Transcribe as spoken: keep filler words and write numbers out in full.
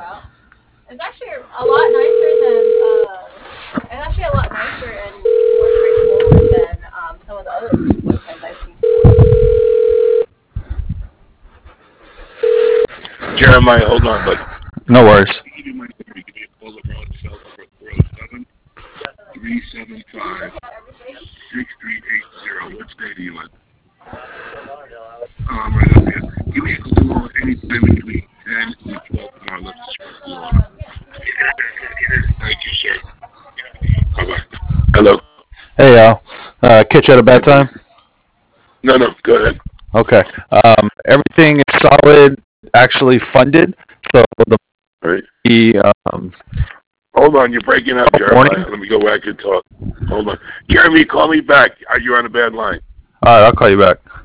It's actually a lot nicer than. Uh, it's actually a lot nicer and more straightforward than um, some of the other websites I've seen. Jeremiah, hold on, bud. No worries. three seven five, six three eight zero. What state are you in? Um, right up here. Give me a call anytime between ten and twelve tomorrow. Let's discuss the order. Thank you, sir. Bye-bye. Hello? Hey, Al. Uh, catch you at a bad time? No, no, go ahead. Okay. Um, everything is solid, actually funded. So the, Right. the um, Hold on, you're breaking up, Jeremiah. Morning. Let me go back and talk. Hold on. Jeremy, call me back. You're on a bad line. all right, I'll call you back.